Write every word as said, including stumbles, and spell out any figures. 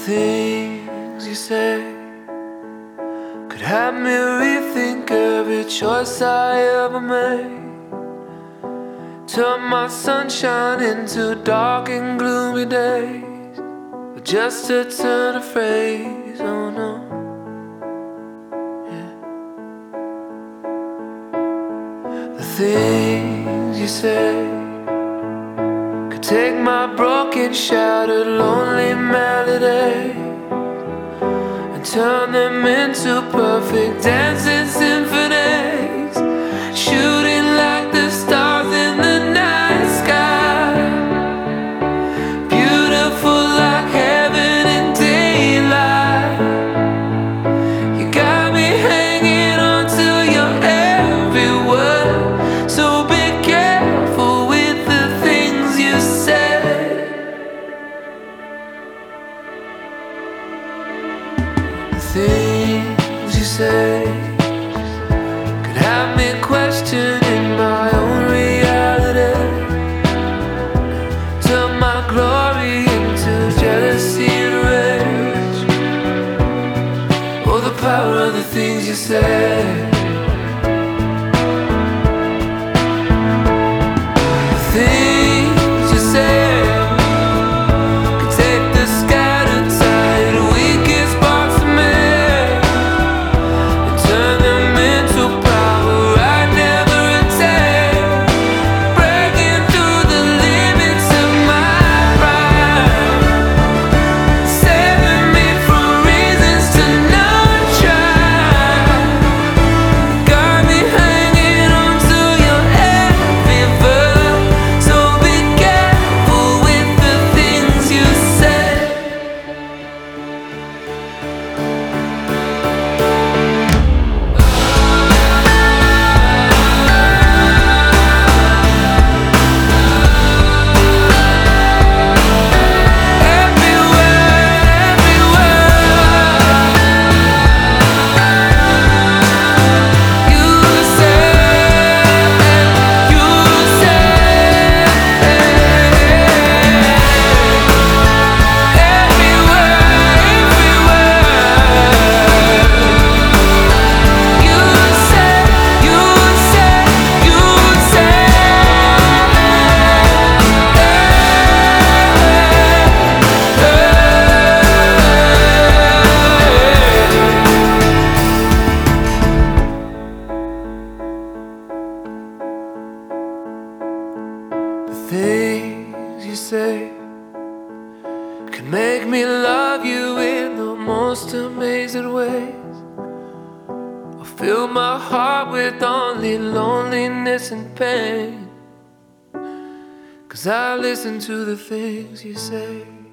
things you say could have me rethink every choice I ever made. Turn my sunshine into dark and gloomy days, but just to turn a phrase, oh no. Yeah. The things you say could take my broken, shattered, lonely melody and turn them into perfect dancing symphonies, shooting like the stars in the night sky, beautiful like heaven in daylight. You got me hanging on to your every word, so be careful with the things you say. The things you say could have me questioning my own reality, turn my glory into jealousy and rage. Oh, the power of the things you say. The things you say could take the scattered tide, weakest parts of me, and turn them into power I never attained, breaking through the limits of my pride, saving me from reasons to not try. Got me hanging on to your every verb, so be careful with the things you say. The things you say can make me love you in the most amazing ways, or fill my heart with only loneliness and pain, 'cause I listen to the things you say.